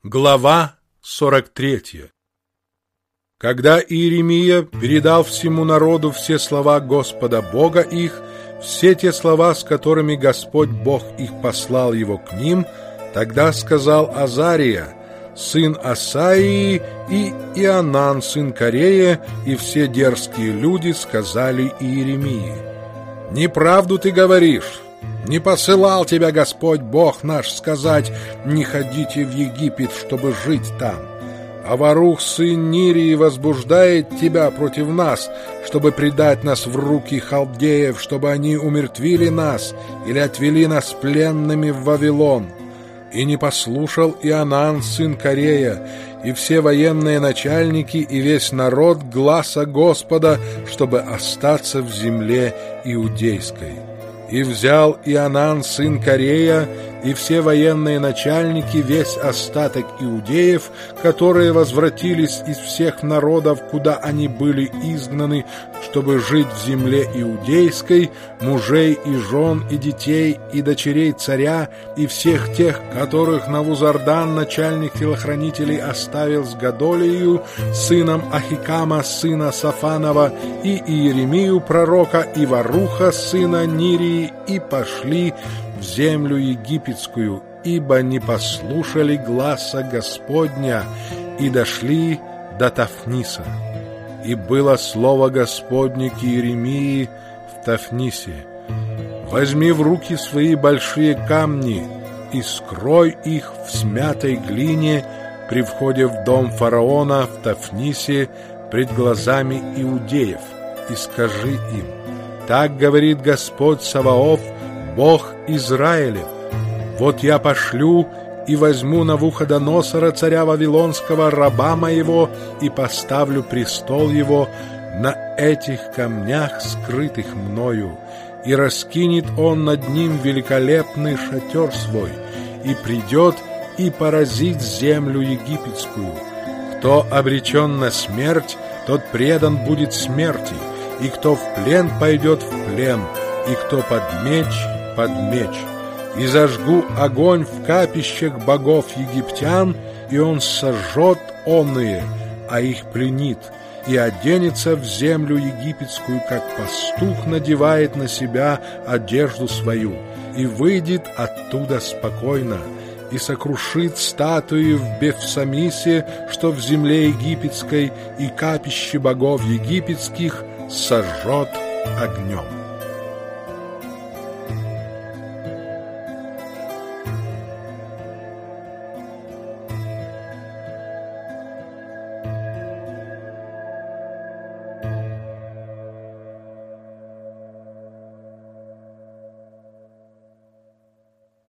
Глава 43. Когда Иеремия передал всему народу все слова Господа Бога их, все те слова, с которыми Господь Бог их послал его к ним, тогда сказал Азария, сын Асаии, и Иоанан, сын Карея, и все дерзкие люди сказали Иеремии: «Неправду ты говоришь. Не посылал тебя Господь Бог наш сказать: не ходите в Египет, чтобы жить там. А Варух, сын Нирии, возбуждает тебя против нас, чтобы предать нас в руки халдеев, чтобы они умертвили нас или отвели нас пленными в Вавилон». И не послушал Иоанан, сын Карея, и все военные начальники, и весь народ гласа Господа, чтобы остаться в земле иудейской. И взял Иоанан, сын Карея, и все военные начальники, весь остаток иудеев, которые возвратились из всех народов, куда они были изгнаны, чтобы жить в земле иудейской, мужей и жен, и детей, и дочерей царя, и всех тех, которых Навузардан, начальник телохранителей, оставил с Годолией, сыном Ахикама, сына Сафанова, и Иеремию пророка, и Варуха, сына Нирии, и пошли в землю египетскую, ибо не послушали гласа Господня, и дошли до Тафниса. И было слово Господне к Иеремии в Тафнисе: «Возьми в руки свои большие камни и скрой их в смятой глине при входе в дом фараона в Тафнисе пред глазами иудеев, и скажи им: так говорит Господь Саваоф, Бог Израилев: вот я пошлю и возьму Навуходоносора, царя Вавилонского, раба моего, и поставлю престол его на этих камнях, скрытых мною, и раскинет он над ним великолепный шатер свой, и придет и поразит землю египетскую. Кто обречен на смерть, тот предан будет смерти, и кто в плен пойдет в плен, и кто под меч, под меч. И зажгу огонь в капищах богов египтян, и он сожжет онные, а их пленит, и оденется в землю египетскую, как пастух надевает на себя одежду свою, и выйдет оттуда спокойно, и сокрушит статуи в Бефсамисе, что в земле египетской, и капище богов египетских сожжет огнем».